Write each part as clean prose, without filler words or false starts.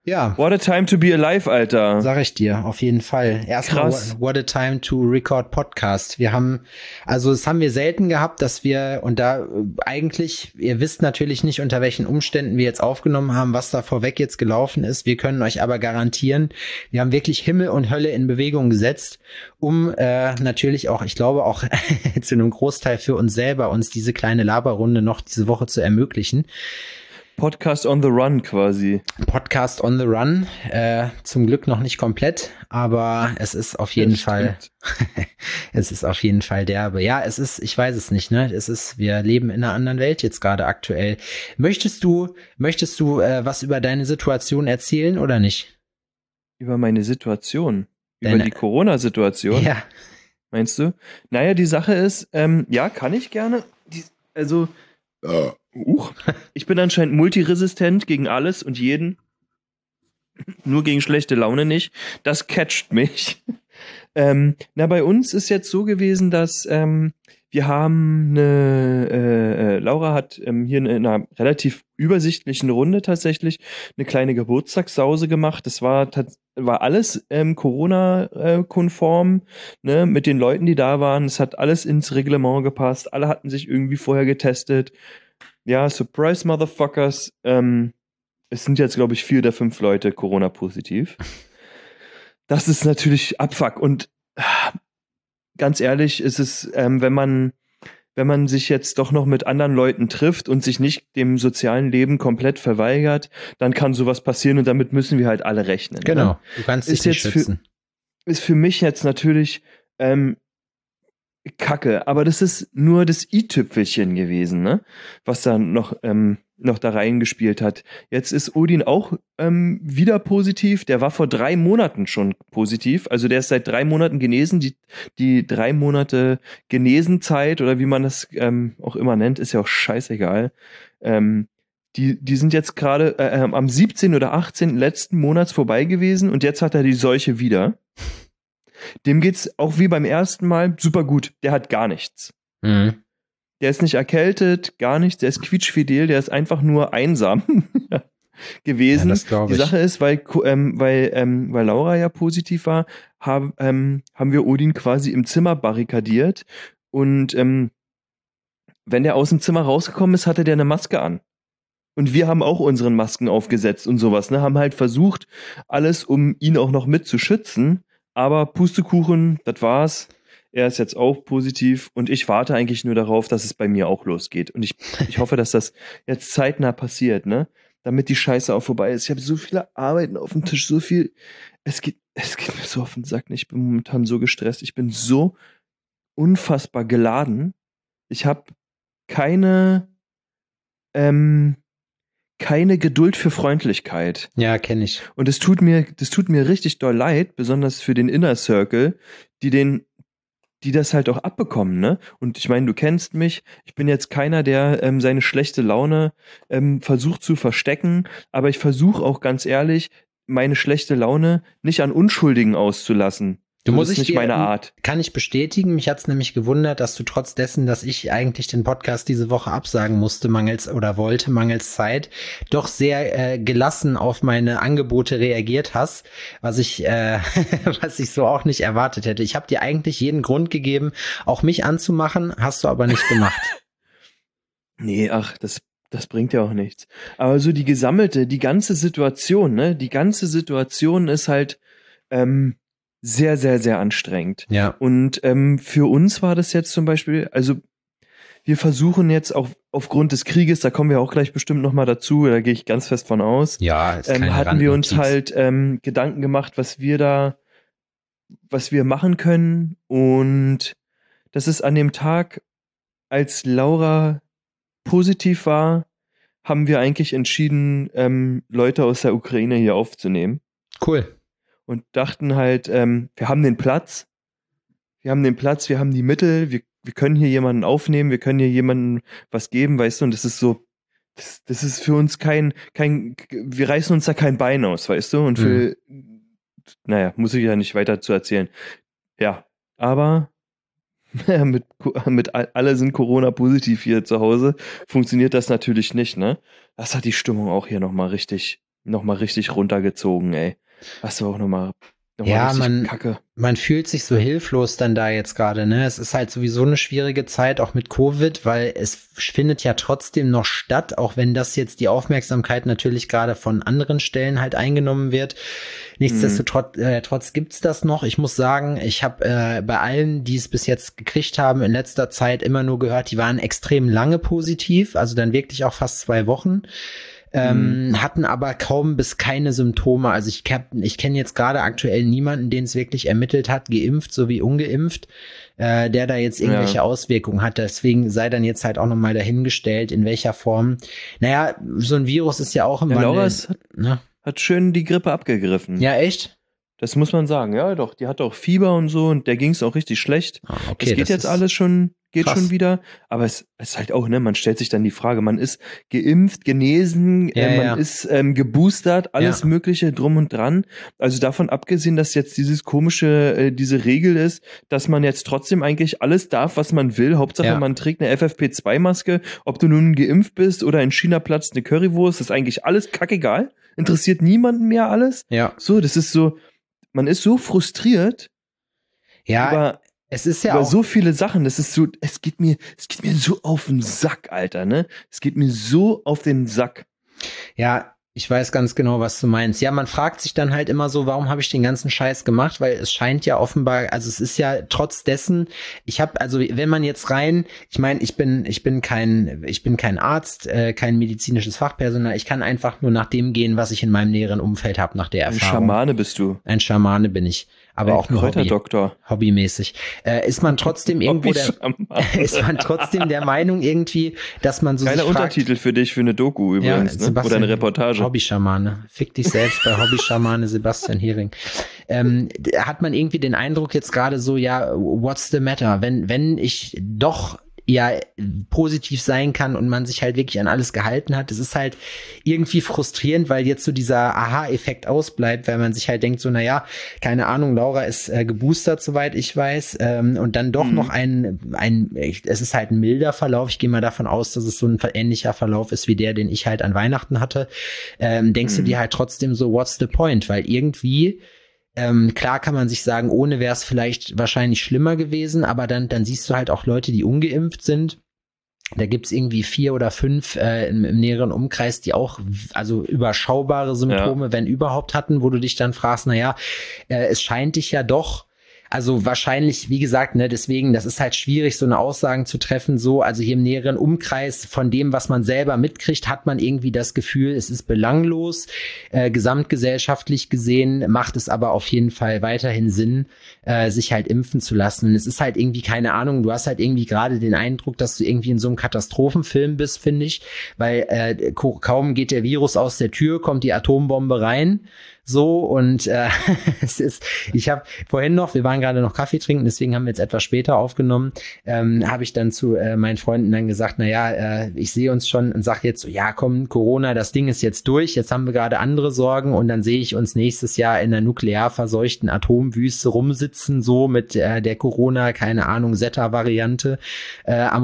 Ja, What a time to be alive, Alter. sag ich dir, auf jeden Fall. Erstmal, Krass. what a time to record Podcast. Das haben wir selten gehabt, dass wir, und da eigentlich, ihr wisst natürlich nicht, unter welchen Umständen wir jetzt aufgenommen haben, was da vorweg jetzt gelaufen ist. Wir können euch aber garantieren, wir haben wirklich Himmel und Hölle in Bewegung gesetzt, um natürlich auch, ich glaube auch zu einem Großteil für uns selber, uns diese kleine Laberrunde noch diese Woche zu ermöglichen. Podcast on the run quasi. Podcast on the run, zum Glück noch nicht komplett, aber es ist auf jeden Fall, es ist auf jeden Fall derbe. Ja, ich weiß es nicht, ne? Wir leben in einer anderen Welt jetzt gerade aktuell. Möchtest du was über deine Situation erzählen oder nicht? Über meine Situation. Über die Corona-Situation. Ja. Meinst du? Naja, die Sache ist, ja, kann ich gerne. Ich bin anscheinend multiresistent gegen alles und jeden. Nur gegen schlechte Laune nicht. Das catcht mich. Bei uns ist jetzt so gewesen, dass wir haben Laura hat hier in einer relativ übersichtlichen Runde tatsächlich eine kleine Geburtstagssause gemacht. Das war alles Corona-konform, ne, mit den Leuten, die da waren. Es hat alles ins Reglement gepasst. Alle hatten sich irgendwie vorher getestet. Ja, surprise, Motherfuckers. Es sind jetzt, glaube ich, 4 oder 5 Leute Corona-positiv. Das ist natürlich Abfuck. Und ganz ehrlich, ist es, wenn man sich jetzt doch noch mit anderen Leuten trifft und sich nicht dem sozialen Leben komplett verweigert, dann kann sowas passieren und damit müssen wir halt alle rechnen. Genau, ne? du kannst dich nicht schützen. Ist für mich jetzt natürlich Kacke, aber das ist nur das i-Tüpfelchen gewesen, ne? Was da noch da reingespielt hat. Jetzt ist Odin auch wieder positiv. Der war vor 3 Monaten schon positiv. Also der ist seit 3 Monaten genesen. Die 3 Monate Genesenzeit oder wie man das auch immer nennt, ist ja auch scheißegal. Die sind jetzt gerade am 17. oder 18. letzten Monats vorbei gewesen und jetzt hat er die Seuche wieder. Dem geht's auch wie beim ersten Mal super gut. Der hat gar nichts. Mhm. Der ist nicht erkältet, gar nichts. Der ist quietschfidel, der ist einfach nur einsam gewesen. Ja, das glaub ich. Die Sache ist, weil Laura ja positiv war, haben wir Odin quasi im Zimmer barrikadiert. Und wenn der aus dem Zimmer rausgekommen ist, hatte der eine Maske an. Und wir haben auch unseren Masken aufgesetzt und sowas, ne? Haben halt versucht, alles, um ihn auch noch mit zu schützen. Aber Pustekuchen, das war's. Er ist jetzt auch positiv und ich warte eigentlich nur darauf, dass es bei mir auch losgeht. Und ich hoffe, dass das jetzt zeitnah passiert, ne? Damit die Scheiße auch vorbei ist. Ich habe so viele Arbeiten auf dem Tisch, so viel. Es geht mir so auf den Sack. Ich bin momentan so gestresst. Ich bin so unfassbar geladen. Ich habe keine Geduld für Freundlichkeit. Ja, kenne ich. Und das tut mir richtig doll leid, besonders für den Inner Circle, die das halt auch abbekommen, ne? Und ich meine, du kennst mich, ich bin jetzt keiner, der seine schlechte Laune versucht zu verstecken, aber ich versuche auch ganz ehrlich, meine schlechte Laune nicht an Unschuldigen auszulassen. Das ist nicht meine Art. Kann ich bestätigen. Mich hat's nämlich gewundert, dass du trotz dessen, dass ich eigentlich den Podcast diese Woche absagen musste, mangels Zeit, doch sehr gelassen auf meine Angebote reagiert hast, was ich so auch nicht erwartet hätte. Ich habe dir eigentlich jeden Grund gegeben, auch mich anzumachen, hast du aber nicht gemacht. Nee, ach, das bringt ja auch nichts. Aber so die ganze Situation, ne? Die ganze Situation ist halt sehr, sehr, sehr anstrengend. Ja. Und für uns war das jetzt zum Beispiel, also wir versuchen jetzt auch aufgrund des Krieges, da kommen wir auch gleich bestimmt nochmal dazu, da gehe ich ganz fest von aus, Ja, ist keine hatten wir uns Randnotiz. halt Gedanken gemacht, was wir machen können. Und das ist an dem Tag, als Laura positiv war, haben wir eigentlich entschieden, Leute aus der Ukraine hier aufzunehmen. Cool. Und dachten halt, wir haben den Platz, wir haben die Mittel, wir können hier jemanden aufnehmen, wir können hier jemanden was geben, weißt du, und das ist so, das ist für uns wir reißen uns da kein Bein aus, weißt du, und naja, muss ich ja nicht weiter zu erzählen. Ja, aber alle sind Corona-positiv hier zu Hause, funktioniert das natürlich nicht, ne? Das hat die Stimmung auch hier nochmal richtig nochmal richtig runtergezogen, ey. Das war auch nochmal Ja, richtig kacke. man fühlt sich so hilflos dann da jetzt gerade, ne? Es ist halt sowieso eine schwierige Zeit, auch mit Covid, weil es findet ja trotzdem noch statt, auch wenn das jetzt die Aufmerksamkeit natürlich gerade von anderen Stellen halt eingenommen wird. Nichtsdestotrotz gibt's das noch. Ich muss sagen, ich habe bei allen, die es bis jetzt gekriegt haben, in letzter Zeit immer nur gehört, die waren extrem lange positiv, also dann wirklich auch fast 2 Wochen. Hatten aber kaum bis keine Symptome. Also ich kenne jetzt gerade aktuell niemanden, den es wirklich ermittelt hat, geimpft sowie ungeimpft, der da jetzt irgendwelche Auswirkungen hat. Deswegen sei dann jetzt halt auch nochmal dahingestellt, in welcher Form. Naja, so ein Virus ist ja auch im Wandel. Laura hat schön die Grippe abgegriffen. Ja, echt? Das muss man sagen, ja doch. Die hat auch Fieber und so und der ging es auch richtig schlecht. Okay, es geht jetzt alles schon, schon wieder. Aber es ist halt auch, ne, man stellt sich dann die Frage, man ist geimpft, genesen, man ist geboostert, alles Mögliche drum und dran. Also davon abgesehen, dass jetzt diese Regel ist, dass man jetzt trotzdem eigentlich alles darf, was man will. Hauptsache, man trägt eine FFP2-Maske. Ob du nun geimpft bist oder in China platzt eine Currywurst, ist eigentlich alles kackegal. Interessiert niemanden mehr alles. Ja. So, das ist so, man ist so frustriert über, es ist ja über auch so viele Sachen. Das ist so, es geht mir so auf den Sack, Alter, ne? Es geht mir so auf den Sack. Ja, ich weiß ganz genau, was du meinst. Ja, man fragt sich dann halt immer so, warum habe ich den ganzen Scheiß gemacht? Weil es scheint ja offenbar, also es ist ja trotz dessen, also wenn man jetzt ich meine, ich bin kein Arzt, kein medizinisches Fachpersonal. Ich kann einfach nur nach dem gehen, was ich in meinem näheren Umfeld habe, nach der Erfahrung. Ein Schamane bist du. Ein Schamane bin ich. Aber auch nur hobbymäßig. Ist man trotzdem irgendwo der Meinung irgendwie, dass man so Geiler Untertitel für dich für eine Doku übrigens, ne? Oder eine Reportage. Hobbyschamane. Fick dich selbst bei Hobbyschamane Sebastian Hering. Hat man irgendwie den Eindruck jetzt gerade so, ja, what's the matter? Wenn ich doch positiv sein kann und man sich halt wirklich an alles gehalten hat. Es ist halt irgendwie frustrierend, weil jetzt so dieser Aha-Effekt ausbleibt, weil man sich halt denkt so, naja, keine Ahnung, Laura ist geboostert, soweit ich weiß, und dann doch noch es ist halt ein milder Verlauf. Ich gehe mal davon aus, dass es so ein ähnlicher Verlauf ist wie der, den ich halt an Weihnachten hatte. Denkst du dir halt trotzdem so, what's the point? Weil irgendwie klar kann man sich sagen, ohne wäre es vielleicht wahrscheinlich schlimmer gewesen, aber dann siehst du halt auch Leute, die ungeimpft sind. Da gibt's irgendwie 4 oder 5 im näheren Umkreis, die auch also überschaubare Symptome, wenn überhaupt, hatten, wo du dich dann fragst, naja, es scheint dich ja doch. Also wahrscheinlich, wie gesagt, ne, deswegen, das ist halt schwierig, so eine Aussagen zu treffen, so, also hier im näheren Umkreis von dem, was man selber mitkriegt, hat man irgendwie das Gefühl, es ist belanglos. Gesamtgesellschaftlich gesehen macht es aber auf jeden Fall weiterhin Sinn, sich halt impfen zu lassen. Und es ist halt irgendwie, keine Ahnung, du hast halt irgendwie gerade den Eindruck, dass du irgendwie in so einem Katastrophenfilm bist, finde ich, weil kaum geht der Virus aus der Tür, kommt die Atombombe rein. So, und ich habe vorhin noch, wir waren gerade noch Kaffee trinken, deswegen haben wir jetzt etwas später aufgenommen, habe ich dann zu meinen Freunden dann gesagt, naja, ich sehe uns schon und sage jetzt so, ja komm, Corona, das Ding ist jetzt durch, jetzt haben wir gerade andere Sorgen und dann sehe ich uns nächstes Jahr in der nuklear verseuchten Atomwüste rumsitzen, so mit der Corona, keine Ahnung, Zeta-Variante, am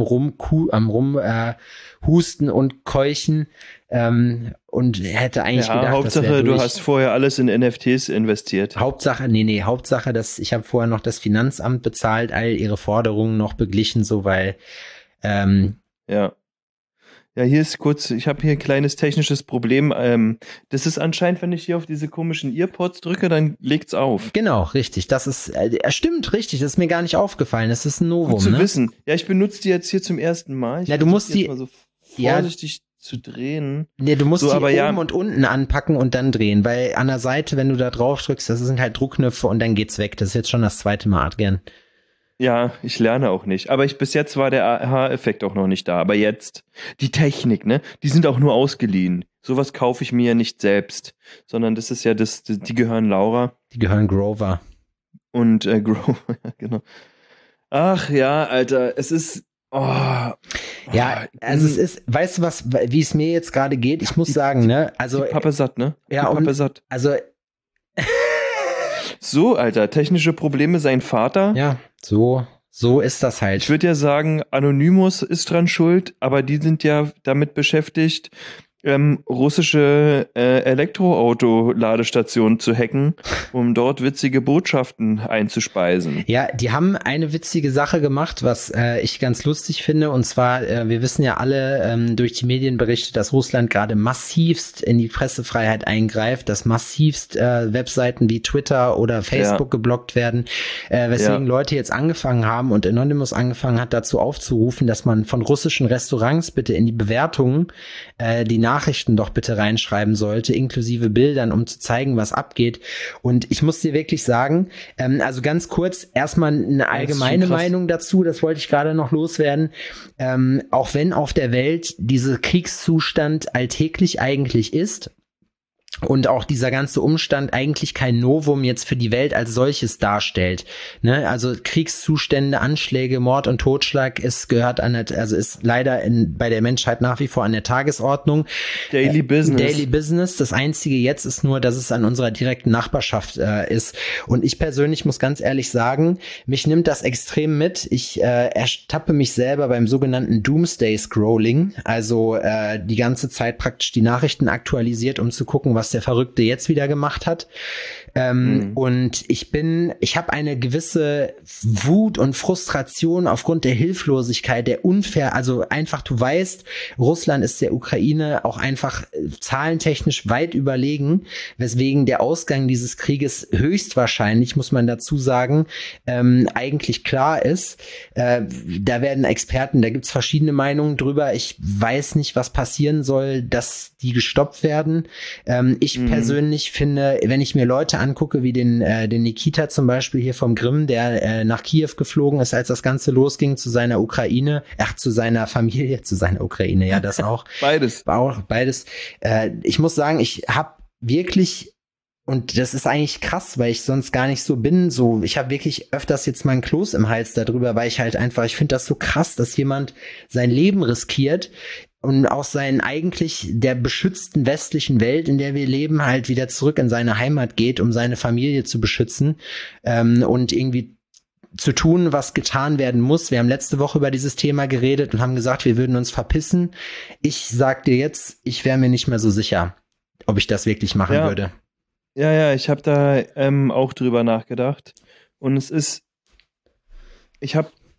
Husten und Keuchen. Und hätte eigentlich gedacht, Hauptsache, du hast vorher alles in NFTs investiert. Hauptsache, dass ich habe vorher noch das Finanzamt bezahlt, all ihre Forderungen noch beglichen, so weil Ja, hier ist kurz, ich habe hier ein kleines technisches Problem. Das ist anscheinend, wenn ich hier auf diese komischen Earpods drücke, dann legt's auf. Genau, richtig. Das ist, stimmt, richtig. Das ist mir gar nicht aufgefallen. Das ist ein Novum. Gut zu wissen. Ja, ich benutze die jetzt hier zum ersten Mal. Du musst die mal so vorsichtig zu drehen. Nee, du musst die oben und unten anpacken und dann drehen, weil an der Seite, wenn du da drauf drückst, das sind halt Druckknöpfe und dann geht's weg. Das ist jetzt schon das 2. Mal, Adrian. Ja, ich lerne auch nicht. Aber bis jetzt war der Aha-Effekt auch noch nicht da. Aber jetzt, die Technik, ne? Die sind auch nur ausgeliehen. Sowas kaufe ich mir ja nicht selbst. Sondern das ist ja die gehören Laura. Die gehören Grover. Und Grover, genau. Ach ja, Alter, es ist ja, also es ist, weißt du was, wie es mir jetzt gerade geht? Ich muss sagen, ne, also die Pappe satt, ne? Ja, Pappe satt. Also so, Alter, technische Probleme, sein Vater. Ja, so ist das halt. Ich würde ja sagen, Anonymous ist dran schuld, aber die sind ja damit beschäftigt, russische Elektroauto-Ladestationen zu hacken, um dort witzige Botschaften einzuspeisen. Ja, die haben eine witzige Sache gemacht, was ich ganz lustig finde. Und zwar, wir wissen ja alle durch die Medienberichte, dass Russland gerade massivst in die Pressefreiheit eingreift, dass massivst Webseiten wie Twitter oder Facebook geblockt werden, weswegen Leute jetzt angefangen haben und Anonymous angefangen hat, dazu aufzurufen, dass man von russischen Restaurants bitte in die Bewertungen die Nachrichten doch bitte reinschreiben sollte, inklusive Bildern, um zu zeigen, was abgeht. Und ich muss dir wirklich sagen, also ganz kurz, erstmal eine allgemeine Meinung dazu, das wollte ich gerade noch loswerden. Auch wenn auf der Welt dieser Kriegszustand alltäglich eigentlich ist, und auch dieser ganze Umstand eigentlich kein Novum jetzt für die Welt als solches darstellt. Ne? Also Kriegszustände, Anschläge, Mord und Totschlag ist leider bei der Menschheit nach wie vor an der Tagesordnung. Daily Business. Das Einzige jetzt ist nur, dass es an unserer direkten Nachbarschaft ist. Und ich persönlich muss ganz ehrlich sagen, mich nimmt das extrem mit. Ich ertappe mich selber beim sogenannten Doomsday-Scrolling. Also die ganze Zeit praktisch die Nachrichten aktualisiert, um zu gucken, was der Verrückte jetzt wieder gemacht hat. Und ich habe eine gewisse Wut und Frustration aufgrund der Hilflosigkeit, der also einfach, du weißt, Russland ist der Ukraine auch einfach zahlentechnisch weit überlegen, weswegen der Ausgang dieses Krieges höchstwahrscheinlich, muss man dazu sagen, eigentlich klar ist. Da werden Experten, da gibt's verschiedene Meinungen drüber. Ich weiß nicht, was passieren soll, dass die gestoppt werden. Ich persönlich finde, wenn ich mir Leute angucke, wie den Nikita zum Beispiel hier vom Grimm, der nach Kiew geflogen ist, als das Ganze losging, zu seiner Ukraine, zu seiner Familie, zu seiner Ukraine, ja, das auch. Beides. Ich muss sagen, ich habe wirklich, und das ist eigentlich krass, weil ich sonst gar nicht so bin, ich habe wirklich öfters jetzt mal einen Kloß im Hals darüber, weil ich finde das so krass, dass jemand sein Leben riskiert, und aus seinen eigentlich der beschützten westlichen Welt, in der wir leben, halt wieder zurück in seine Heimat geht, um seine Familie zu beschützen und irgendwie zu tun, was getan werden muss. Wir haben letzte Woche über dieses Thema geredet und haben gesagt, wir würden uns verpissen. Ich sag dir jetzt, ich wäre mir nicht mehr so sicher, ob ich das wirklich machen würde. Ja, ich habe da auch drüber nachgedacht. Und ich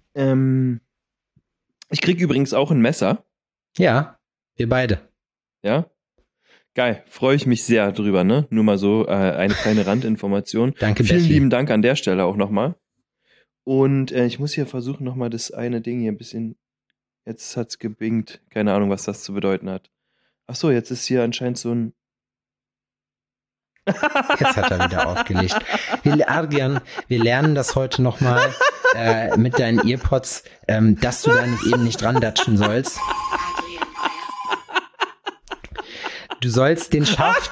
krieg übrigens auch ein Messer. Ja, wir beide. Ja? Geil, freue ich mich sehr drüber, ne? Nur mal so eine kleine Randinformation. Danke, Vielen Betty. lieben Dank an der Stelle auch nochmal. Und ich muss hier versuchen, nochmal das eine Ding hier ein bisschen, jetzt hat's gebingt, keine Ahnung, was das zu bedeuten hat. Ach so, jetzt ist hier anscheinend so ein... Jetzt hat er wieder aufgelegt. Arjan, wir lernen das heute nochmal mit deinen Earpods, dass du da eben nicht dran datschen sollst. Du sollst den Schaft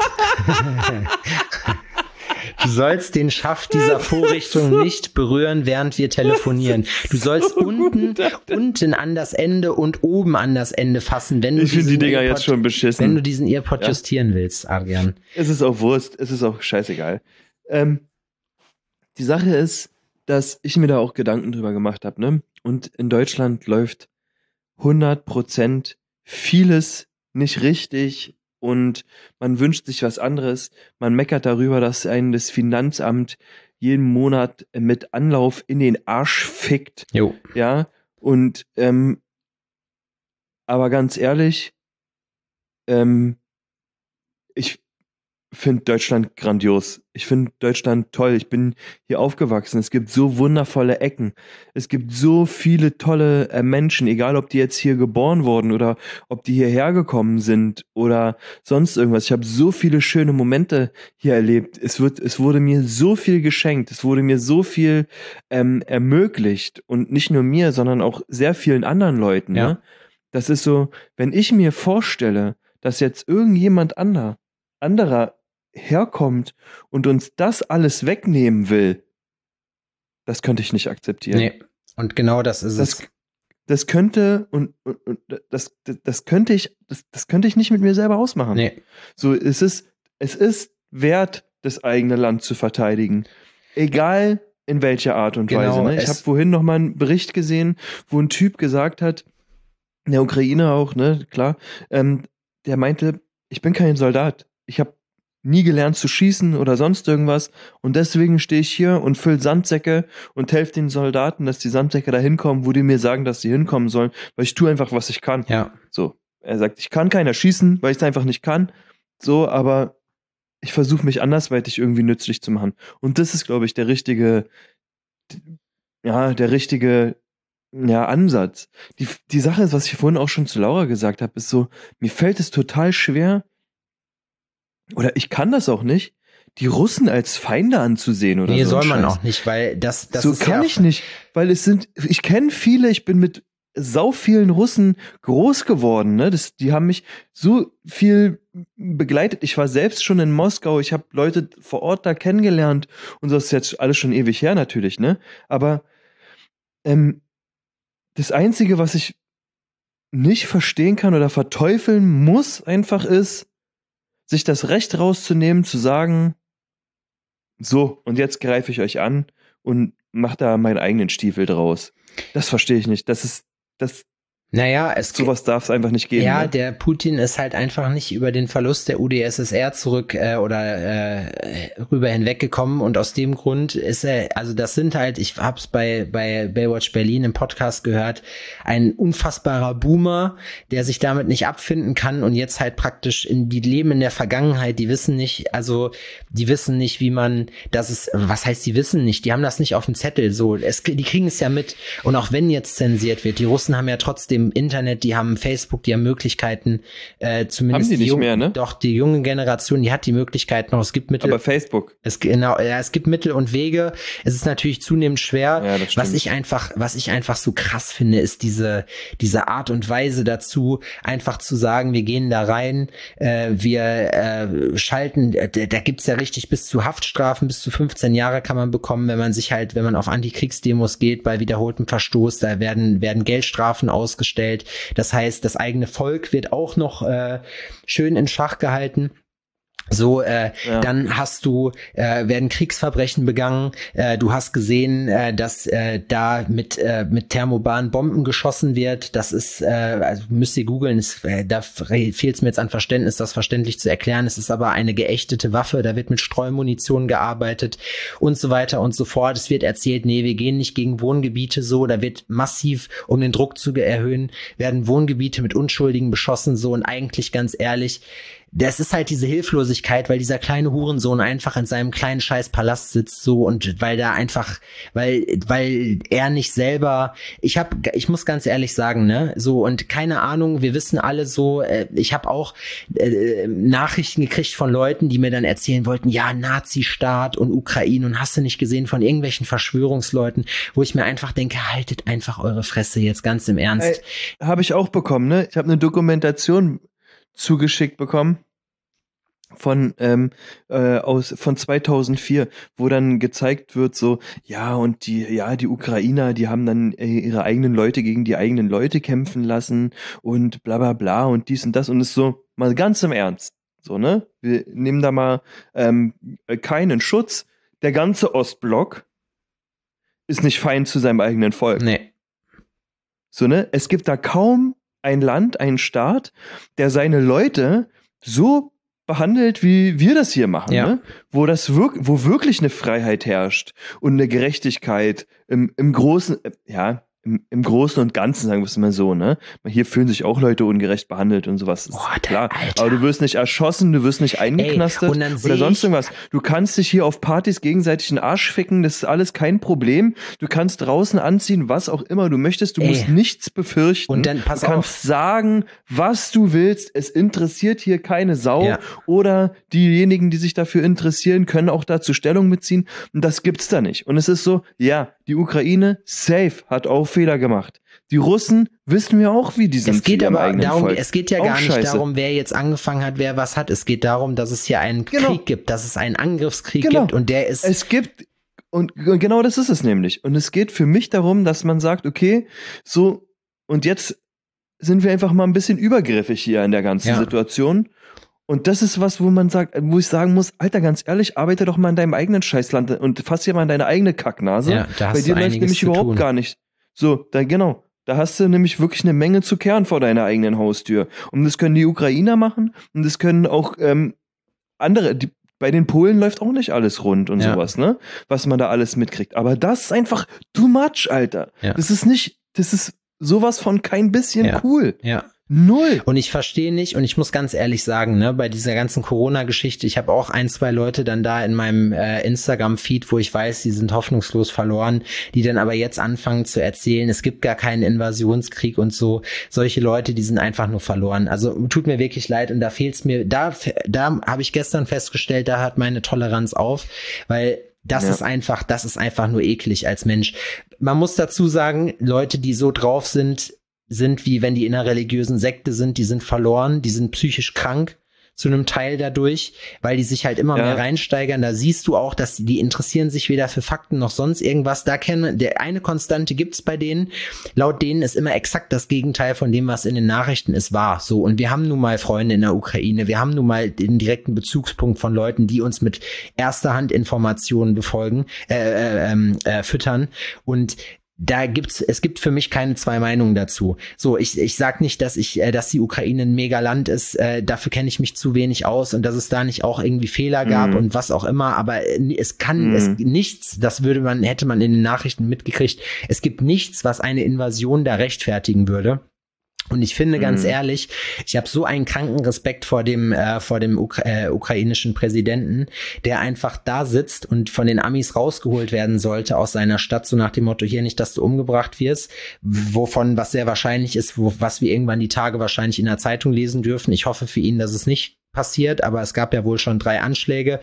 dieser Vorrichtung nicht berühren, während wir telefonieren. Du sollst unten an das Ende und oben an das Ende fassen, wenn du die Dinger jetzt schon beschissen. Wenn du diesen Earpod justieren willst, Adrian. Es ist auch Wurst, es ist auch scheißegal. Die Sache ist, dass ich mir da auch Gedanken drüber gemacht habe, ne? Und in Deutschland läuft 100% vieles nicht richtig. Und man wünscht sich was anderes. Man meckert darüber, dass einen das Finanzamt jeden Monat mit Anlauf in den Arsch fickt. Jo. Ja. Und aber ganz ehrlich, ich finde Deutschland grandios. Ich finde Deutschland toll. Ich bin hier aufgewachsen. Es gibt so wundervolle Ecken. Es gibt so viele tolle Menschen, egal ob die jetzt hier geboren wurden oder ob die hierher gekommen sind oder sonst irgendwas. Ich habe so viele schöne Momente hier erlebt. Es wurde mir so viel geschenkt. Es wurde mir so viel ermöglicht. Und nicht nur mir, sondern auch sehr vielen anderen Leuten. Ja. Ne? Das ist so, wenn ich mir vorstelle, dass jetzt irgendjemand anderer herkommt und uns das alles wegnehmen will, das könnte ich nicht akzeptieren. Nee, und genau das ist es. Das könnte das könnte ich nicht mit mir selber ausmachen. Nee. So, es ist wert, das eigene Land zu verteidigen. Egal in welcher Art und Weise. Ne? Ich habe vorhin noch mal einen Bericht gesehen, wo ein Typ gesagt hat, in der Ukraine auch, ne, klar, der meinte, ich bin kein Soldat. Ich habe nie gelernt zu schießen oder sonst irgendwas. Und deswegen stehe ich hier und fülle Sandsäcke und helfe den Soldaten, dass die Sandsäcke da hinkommen, wo die mir sagen, dass sie hinkommen sollen, weil ich tue einfach, was ich kann. Ja. So. Er sagt, ich kann keiner schießen, weil ich es einfach nicht kann. So, aber ich versuche mich andersweitig irgendwie nützlich zu machen. Und das ist, glaube ich, der richtige Ansatz. Die Sache ist, was ich vorhin auch schon zu Laura gesagt habe, ist so, mir fällt es total schwer, oder ich kann das auch nicht, die Russen als Feinde anzusehen oder so. Nee, soll man Scheiß. auch nicht, weil das so ist kann ja ich nicht, weil ich kenne viele, ich bin mit sau vielen Russen groß geworden, ne? Die haben mich so viel begleitet. Ich war selbst schon in Moskau, ich habe Leute vor Ort da kennengelernt und das ist jetzt alles schon ewig her natürlich, ne? Aber das Einzige, was ich nicht verstehen kann oder verteufeln muss, einfach ist, sich das Recht rauszunehmen, zu sagen, so, und jetzt greife ich euch an und mach da meinen eigenen Stiefel draus. Das verstehe ich nicht. naja, sowas darf es einfach nicht geben. Ja, Ne? der Putin ist halt einfach nicht über den Verlust der UdSSR zurück rüber hinweggekommen und aus dem Grund ist er, also das sind halt, ich hab's bei Baywatch Berlin im Podcast gehört, ein unfassbarer Boomer, der sich damit nicht abfinden kann und jetzt halt praktisch die leben in der Vergangenheit, die wissen nicht, wie man, was heißt, die wissen nicht, die haben das nicht auf dem Zettel, so, die kriegen es ja mit und auch wenn jetzt zensiert wird, die Russen haben ja trotzdem Internet, die haben Facebook, die haben Möglichkeiten, zumindest haben die nicht mehr, ne? Doch, die junge Generation, die hat die Möglichkeit noch, es gibt Mittel. Aber Facebook. Es gibt Mittel und Wege, es ist natürlich zunehmend schwer. Ja, das stimmt. Was ich einfach so krass finde, ist diese Art und Weise dazu, einfach zu sagen, wir gehen da rein, wir schalten, da gibt's ja richtig bis zu Haftstrafen, bis zu 15 Jahre kann man bekommen, wenn man auf Antikriegsdemos geht, bei wiederholtem Verstoß, da werden Geldstrafen ausgestellt. Das heißt, das eigene Volk wird auch noch schön in Schach gehalten. So, dann werden Kriegsverbrechen begangen. Du hast gesehen, dass da mit thermobaren Bomben geschossen wird. Das ist, also müsst ihr googeln, da fehlt es mir jetzt an Verständnis, das verständlich zu erklären. Es ist aber eine geächtete Waffe, da wird mit Streumunition gearbeitet und so weiter und so fort. Es wird erzählt, nee, wir gehen nicht gegen Wohngebiete so, da wird massiv, um den Druck zu erhöhen, werden Wohngebiete mit Unschuldigen beschossen so und eigentlich ganz ehrlich, das ist halt diese Hilflosigkeit, weil dieser kleine Hurensohn einfach in seinem kleinen scheiß Palast sitzt so und weil er nicht selber, ich muss ganz ehrlich sagen, ne, so und keine Ahnung, wir wissen alle so, ich habe auch Nachrichten gekriegt von Leuten, die mir dann erzählen wollten, ja, Nazi-Staat und Ukraine und hast du nicht gesehen von irgendwelchen Verschwörungsleuten, wo ich mir einfach denke, haltet einfach eure Fresse jetzt ganz im Ernst. Habe ich auch bekommen, ne? Ich habe eine Dokumentation zugeschickt bekommen von 2004, wo dann gezeigt wird so, die Ukrainer, die haben dann ihre eigenen Leute gegen die eigenen Leute kämpfen lassen und bla bla bla und dies und das und ist so, mal ganz im Ernst, so, ne? Wir nehmen da mal keinen Schutz. Der ganze Ostblock ist nicht Feind zu seinem eigenen Volk. Nee. So, ne? Es gibt da kaum ein Land, ein Staat, der seine Leute so behandelt, wie wir das hier machen, ja. Ne? Wo wirklich eine Freiheit herrscht und eine Gerechtigkeit im Großen, im Großen und Ganzen, sagen wir es mal so, ne? Hier fühlen sich auch Leute ungerecht behandelt und sowas, ist klar. Alter. Aber du wirst nicht erschossen, du wirst nicht eingeknastet oder sonst irgendwas. Du kannst dich hier auf Partys gegenseitig in den Arsch ficken, das ist alles kein Problem. Du kannst draußen anziehen, was auch immer du möchtest, du musst nichts befürchten. Und dann du kannst sagen, was du willst, es interessiert hier keine Sau. Ja. Oder diejenigen, die sich dafür interessieren, können auch dazu Stellung beziehen. Und das gibt's da nicht. Und es ist so, ja, die Ukraine, safe, hat auch Fehler gemacht. Die Russen wissen wir auch, wie die sind. Es geht aber darum, Volk. es geht ja auch gar nicht scheiße. darum, wer jetzt angefangen hat, wer was hat. Es geht darum, dass es hier einen Krieg gibt, dass es einen Angriffskrieg gibt und der ist. Es gibt, und genau das ist es nämlich. Und es geht für mich darum, dass man sagt, okay, so, und jetzt sind wir einfach mal ein bisschen übergriffig hier in der ganzen Situation. Und das ist was, wo ich sagen muss, Alter, ganz ehrlich, arbeite doch mal in deinem eigenen Scheißland und fass hier mal in deine eigene Kacknase. Ja, da hast bei dir du läuft nämlich überhaupt gar nicht. So, genau. Da hast du nämlich wirklich eine Menge zu kehren vor deiner eigenen Haustür. Und das können die Ukrainer machen und das können auch andere. Bei den Polen läuft auch nicht alles rund und sowas, ne? Was man da alles mitkriegt. Aber das ist einfach too much, Alter. Ja. Das ist sowas von kein bisschen cool. Ja. Null. Und ich verstehe nicht, und ich muss ganz ehrlich sagen, ne, bei dieser ganzen Corona-Geschichte, ich habe auch 1, 2 Leute dann da in meinem Instagram-Feed, wo ich weiß, die sind hoffnungslos verloren, die dann aber jetzt anfangen zu erzählen, es gibt gar keinen Invasionskrieg und so. Solche Leute, die sind einfach nur verloren. Also tut mir wirklich leid, und da fehlt's mir, da habe ich gestern festgestellt, da hört meine Toleranz auf, weil das ist einfach nur eklig als Mensch. Man muss dazu sagen, Leute, die so drauf sind wie wenn die in einer religiösen Sekte sind, die sind verloren, die sind psychisch krank zu einem Teil dadurch, weil die sich halt immer mehr reinsteigern. Da siehst du auch, dass die interessieren sich weder für Fakten noch sonst irgendwas. Der eine Konstante gibt's bei denen. Laut denen ist immer exakt das Gegenteil von dem, was in den Nachrichten ist, wahr. So, und wir haben nun mal Freunde in der Ukraine. Wir haben nun mal den direkten Bezugspunkt von Leuten, die uns mit erster Hand Informationen füttern. Und es gibt für mich keine 2 Meinungen dazu. So, ich sag nicht, dass die Ukraine ein mega Land ist, dafür kenne ich mich zu wenig aus, und dass es da nicht auch irgendwie Fehler gab und was auch immer, aber nichts, hätte man in den Nachrichten mitgekriegt, es gibt nichts, was eine Invasion da rechtfertigen würde. Und ich finde ganz ehrlich, ich habe so einen kranken Respekt vor dem ukrainischen Präsidenten, der einfach da sitzt und von den Amis rausgeholt werden sollte aus seiner Stadt, so nach dem Motto, hier nicht, dass du umgebracht wirst, was sehr wahrscheinlich ist, was wir irgendwann die Tage wahrscheinlich in der Zeitung lesen dürfen. Ich hoffe für ihn, dass es nicht passiert, aber es gab ja wohl schon 3 Anschläge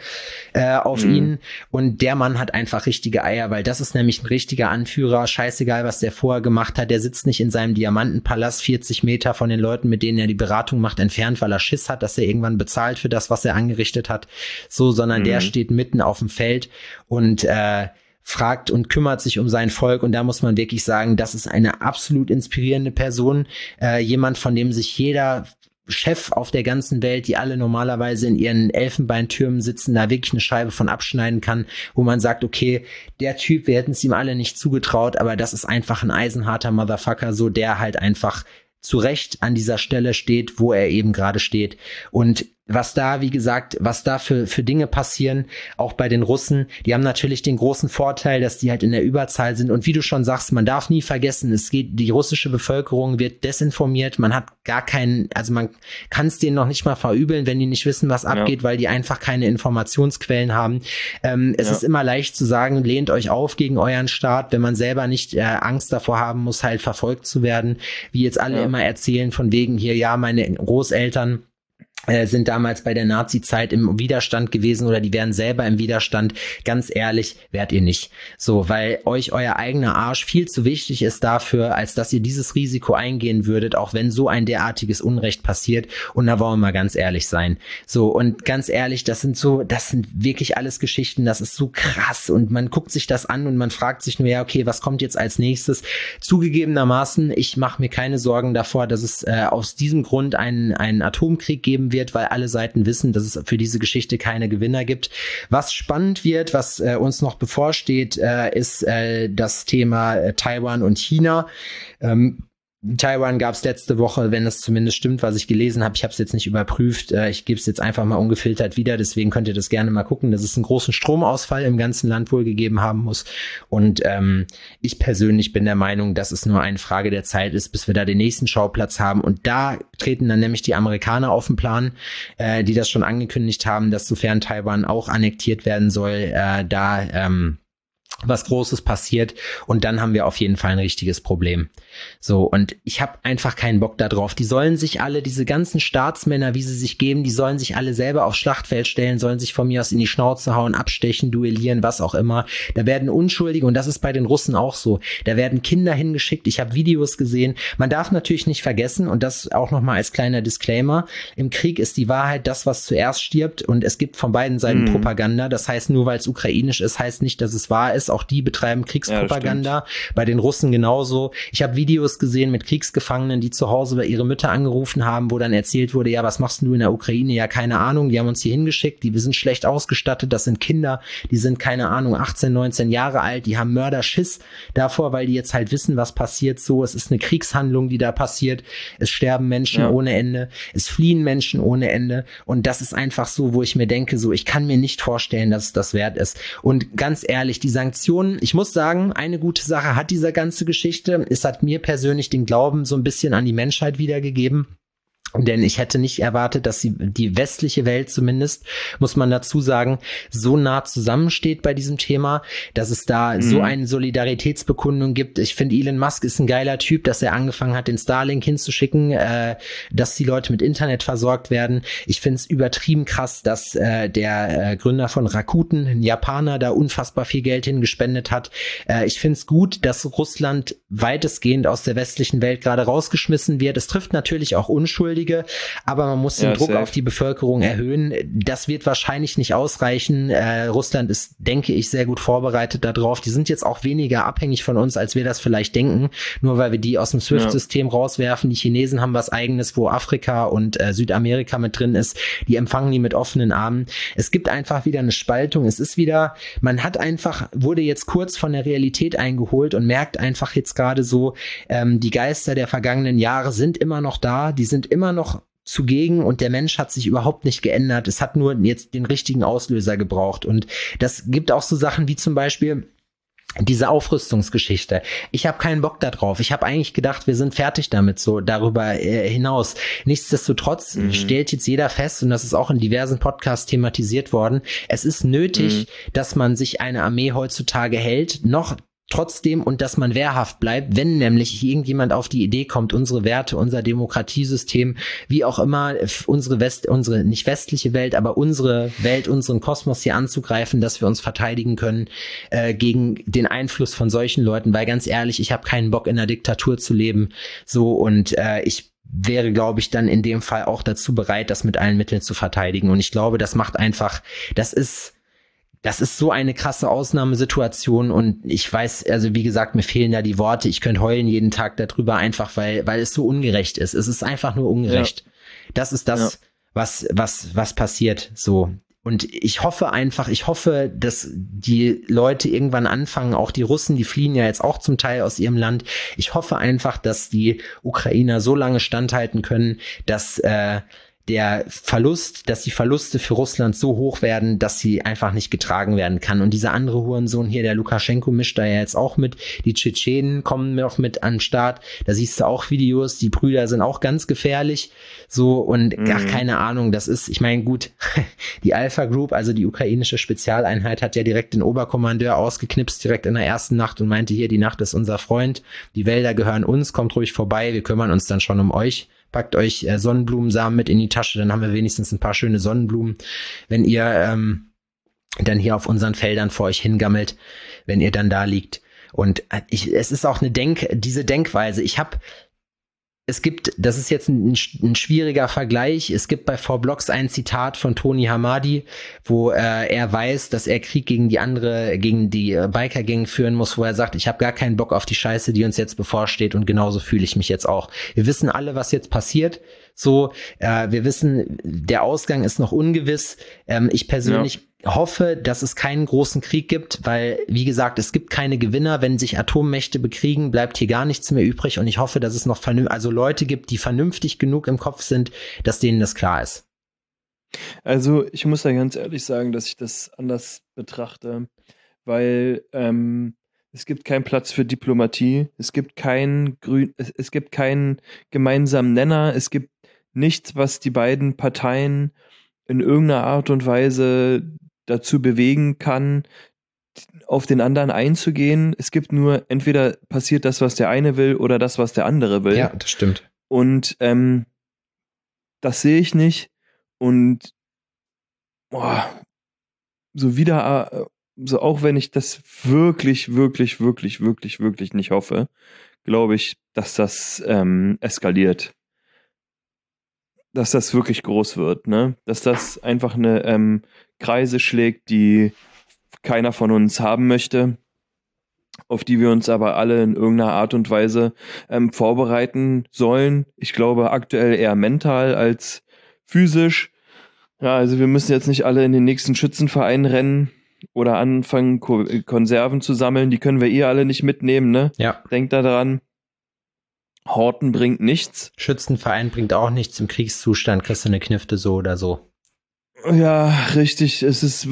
auf ihn, und der Mann hat einfach richtige Eier, weil das ist nämlich ein richtiger Anführer, scheißegal, was der vorher gemacht hat, der sitzt nicht in seinem Diamantenpalast 40 Meter von den Leuten, mit denen er die Beratung macht, entfernt, weil er Schiss hat, dass er irgendwann bezahlt für das, was er angerichtet hat, sondern der steht mitten auf dem Feld und fragt und kümmert sich um sein Volk, und da muss man wirklich sagen, das ist eine absolut inspirierende Person, jemand, von dem sich jeder Chef auf der ganzen Welt, die alle normalerweise in ihren Elfenbeintürmen sitzen, da wirklich eine Scheibe von abschneiden kann, wo man sagt, okay, der Typ, wir hätten es ihm alle nicht zugetraut, aber das ist einfach ein eisenharter Motherfucker, so, der halt einfach zu Recht an dieser Stelle steht, wo er eben gerade steht. Und was da, wie gesagt, für Dinge passieren, auch bei den Russen, die haben natürlich den großen Vorteil, dass die halt in der Überzahl sind. Und wie du schon sagst, man darf nie vergessen, die russische Bevölkerung wird desinformiert, man hat man kann es denen noch nicht mal verübeln, wenn die nicht wissen, was abgeht, weil die einfach keine Informationsquellen haben. Es ist immer leicht zu sagen, lehnt euch auf gegen euren Staat, wenn man selber nicht Angst davor haben muss, halt verfolgt zu werden, wie jetzt alle immer erzählen von wegen hier, meine Großeltern sind damals bei der Nazi-Zeit im Widerstand gewesen oder die wären selber im Widerstand. Ganz ehrlich, wärt ihr nicht. So, weil euch euer eigener Arsch viel zu wichtig ist dafür, als dass ihr dieses Risiko eingehen würdet, auch wenn so ein derartiges Unrecht passiert. Und da wollen wir mal ganz ehrlich sein. So, und ganz ehrlich, das sind wirklich alles Geschichten, das ist so krass, und man guckt sich das an und man fragt sich nur, okay, was kommt jetzt als nächstes? Zugegebenermaßen, ich mache mir keine Sorgen davor, dass es aus diesem Grund einen Atomkrieg geben wird, weil alle Seiten wissen, dass es für diese Geschichte keine Gewinner gibt. Was spannend wird, was uns noch bevorsteht, ist das Thema Taiwan und China. Taiwan gab es letzte Woche, wenn es zumindest stimmt, was ich gelesen habe. Ich habe es jetzt nicht überprüft. Ich gebe es jetzt einfach mal ungefiltert wieder. Deswegen könnt ihr das gerne mal gucken, dass es einen großen Stromausfall im ganzen Land wohl gegeben haben muss. Und ich persönlich bin der Meinung, dass es nur eine Frage der Zeit ist, bis wir da den nächsten Schauplatz haben. Und da treten dann nämlich die Amerikaner auf den Plan, die das schon angekündigt haben, dass sofern Taiwan auch annektiert werden soll, was Großes passiert, und dann haben wir auf jeden Fall ein richtiges Problem. So, und ich habe einfach keinen Bock da drauf. Die sollen sich alle, diese ganzen Staatsmänner, wie sie sich geben, die sollen sich alle selber aufs Schlachtfeld stellen, sollen sich von mir aus in die Schnauze hauen, abstechen, duellieren, was auch immer. Da werden Unschuldige, und das ist bei den Russen auch so, da werden Kinder hingeschickt. Ich habe Videos gesehen. Man darf natürlich nicht vergessen, und das auch nochmal als kleiner Disclaimer, im Krieg ist die Wahrheit das, was zuerst stirbt, und es gibt von beiden Seiten Propaganda. Das heißt, nur weil es ukrainisch ist, heißt nicht, dass es wahr ist. auch die betreiben Kriegspropaganda. Bei den Russen genauso. Ich habe Videos gesehen mit Kriegsgefangenen, die zu Hause bei ihre Mütter angerufen haben, wo dann erzählt wurde, ja, was machst du in der Ukraine? Ja, keine Ahnung, die haben uns hier hingeschickt, wir sind schlecht ausgestattet, das sind Kinder, die sind, keine Ahnung, 18, 19 Jahre alt, die haben Mörderschiss davor, weil die jetzt halt wissen, was passiert so. Es ist eine Kriegshandlung, die da passiert. Es sterben Menschen ohne Ende. Es fliehen Menschen ohne Ende. Und das ist einfach so, wo ich mir denke, so, ich kann mir nicht vorstellen, dass es das wert ist. Und ganz ehrlich, die Sanktionen, ich muss sagen, eine gute Sache hat diese ganze Geschichte. Es hat mir persönlich den Glauben so ein bisschen an die Menschheit wiedergegeben. Denn ich hätte nicht erwartet, dass die westliche Welt zumindest, muss man dazu sagen, so nah zusammensteht bei diesem Thema, dass es da so eine Solidaritätsbekundung gibt. Ich finde, Elon Musk ist ein geiler Typ, dass er angefangen hat, den Starlink hinzuschicken, dass die Leute mit Internet versorgt werden. Ich finde es übertrieben krass, dass der Gründer von Rakuten, ein Japaner, da unfassbar viel Geld hingespendet hat. Ich finde es gut, dass Russland weitestgehend aus der westlichen Welt gerade rausgeschmissen wird. Es trifft natürlich auch Unschuldige, aber man muss den Druck auf die Bevölkerung erhöhen. Das wird wahrscheinlich nicht ausreichen. Russland ist, denke ich, sehr gut vorbereitet darauf. Die sind jetzt auch weniger abhängig von uns, als wir das vielleicht denken, nur weil wir die aus dem SWIFT-System rauswerfen. Die Chinesen haben was Eigenes, wo Afrika und Südamerika mit drin ist. Die empfangen die mit offenen Armen. Es gibt einfach wieder eine Spaltung. Es ist wieder, wurde jetzt kurz von der Realität eingeholt und merkt einfach jetzt gerade so, die Geister der vergangenen Jahre sind immer noch da. Die sind immer noch zugegen und der Mensch hat sich überhaupt nicht geändert. Es hat nur jetzt den richtigen Auslöser gebraucht. Und das gibt auch so Sachen wie zum Beispiel diese Aufrüstungsgeschichte. Ich habe keinen Bock da drauf. Ich habe eigentlich gedacht, wir sind fertig damit, so darüber hinaus. Nichtsdestotrotz stellt jetzt jeder fest, und das ist auch in diversen Podcasts thematisiert worden, es ist nötig, dass man sich eine Armee heutzutage hält, noch trotzdem, und dass man wehrhaft bleibt, wenn nämlich irgendjemand auf die Idee kommt, unsere Werte, unser Demokratiesystem, wie auch immer, unsere nicht westliche Welt, aber unsere Welt, unseren Kosmos hier anzugreifen, dass wir uns verteidigen können gegen den Einfluss von solchen Leuten, weil ganz ehrlich, ich habe keinen Bock in einer Diktatur zu leben, so, und ich wäre, glaube ich, dann in dem Fall auch dazu bereit, das mit allen Mitteln zu verteidigen, und ich glaube, das macht einfach, das ist so eine krasse Ausnahmesituation, und ich weiß, also wie gesagt, mir fehlen da die Worte. Ich könnte heulen jeden Tag darüber, einfach weil es so ungerecht ist. Es ist einfach nur ungerecht. Ja. Das ist das, was passiert, so. Und ich hoffe, dass die Leute irgendwann anfangen, auch die Russen, die fliehen ja jetzt auch zum Teil aus ihrem Land. Ich hoffe einfach, dass die Ukrainer so lange standhalten können, dass die Verluste für Russland so hoch werden, dass sie einfach nicht getragen werden kann. Und dieser andere Hurensohn hier, der Lukaschenko, mischt da ja jetzt auch mit. Die Tschetschenen kommen noch mit an den Start. Da siehst du auch Videos. Die Brüder sind auch ganz gefährlich. So, und keine Ahnung, das ist, ich meine, gut, die Alpha Group, also die ukrainische Spezialeinheit, hat ja direkt den Oberkommandeur ausgeknipst, direkt in der ersten Nacht, und meinte, hier, die Nacht ist unser Freund. Die Wälder gehören uns, kommt ruhig vorbei, wir kümmern uns dann schon um euch. Packt euch Sonnenblumensamen mit in die Tasche, dann haben wir wenigstens ein paar schöne Sonnenblumen, wenn ihr dann hier auf unseren Feldern vor euch hingammelt, wenn ihr dann da liegt. Und es ist auch diese Denkweise. Das ist jetzt ein schwieriger Vergleich. Es gibt bei 4Blocks ein Zitat von Tony Hamadi, wo er weiß, dass er Krieg gegen die Biker-Gang führen muss, wo er sagt, ich habe gar keinen Bock auf die Scheiße, die uns jetzt bevorsteht, und genauso fühle ich mich jetzt auch. Wir wissen alle, was jetzt passiert. So, wir wissen, der Ausgang ist noch ungewiss. Ich persönlich hoffe, dass es keinen großen Krieg gibt, weil, wie gesagt, es gibt keine Gewinner. Wenn sich Atommächte bekriegen, bleibt hier gar nichts mehr übrig, und ich hoffe, dass es noch Leute gibt, die vernünftig genug im Kopf sind, dass denen das klar ist. Also ich muss da ganz ehrlich sagen, dass ich das anders betrachte, weil es gibt keinen Platz für Diplomatie, es gibt keinen gemeinsamen Nenner, es gibt nichts, was die beiden Parteien in irgendeiner Art und Weise dazu bewegen kann, auf den anderen einzugehen. Es gibt nur, entweder passiert das, was der eine will, oder das, was der andere will. Ja, das stimmt. Und das sehe ich nicht. Und so auch wenn ich das wirklich, wirklich, wirklich, wirklich, wirklich nicht hoffe, glaube ich, dass das eskaliert. Dass das wirklich groß wird, ne? Dass das einfach eine Kreise schlägt, die keiner von uns haben möchte. auf die wir uns aber alle in irgendeiner Art und Weise vorbereiten sollen. Ich glaube aktuell eher mental als physisch. Ja, also wir müssen jetzt nicht alle in den nächsten Schützenverein rennen oder anfangen, Konserven zu sammeln. Die können wir alle nicht mitnehmen, ne? Ja. Denkt da dran. Horten bringt nichts. Schützenverein bringt auch nichts. Im Kriegszustand kriegst du eine Knifte so oder so. Ja, richtig.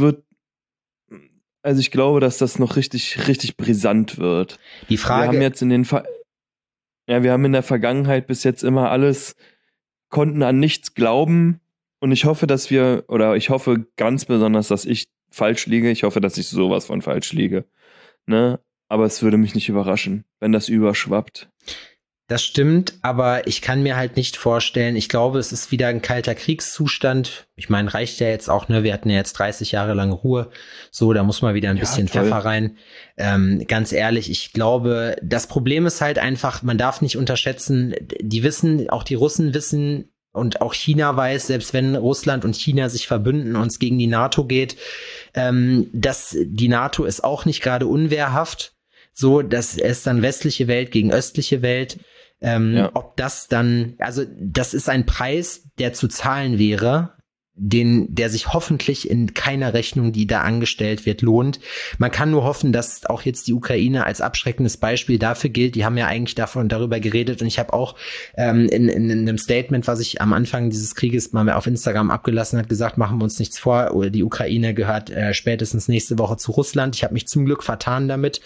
Also ich glaube, dass das noch richtig, richtig brisant wird. Die Frage. Wir haben jetzt wir haben in der Vergangenheit bis jetzt immer konnten an nichts glauben. Und ich hoffe, ich hoffe ganz besonders, dass ich falsch liege. Ich hoffe, dass ich sowas von falsch liege. Ne? Aber es würde mich nicht überraschen, wenn das überschwappt. Das stimmt, aber ich kann mir halt nicht vorstellen, ich glaube, es ist wieder ein kalter Kriegszustand. Ich meine, reicht ja jetzt auch, ne? Wir hatten ja jetzt 30 Jahre lang Ruhe. So, da muss mal wieder ein bisschen toll. Pfeffer rein. Ganz ehrlich, ich glaube, das Problem ist halt einfach, man darf nicht unterschätzen, auch die Russen wissen und auch China weiß, selbst wenn Russland und China sich verbünden und es gegen die NATO geht, dass die NATO ist auch nicht gerade unwehrhaft. So, das ist dann westliche Welt gegen östliche Welt. Ob das dann, also das ist ein Preis, der zu zahlen wäre, der sich hoffentlich in keiner Rechnung, die da angestellt wird, lohnt. Man kann nur hoffen, dass auch jetzt die Ukraine als abschreckendes Beispiel dafür gilt. Die haben ja eigentlich darüber geredet und ich habe auch in einem Statement, was ich am Anfang dieses Krieges mal auf Instagram abgelassen hat, gesagt, machen wir uns nichts vor, die Ukraine gehört spätestens nächste Woche zu Russland. Ich habe mich zum Glück vertan damit.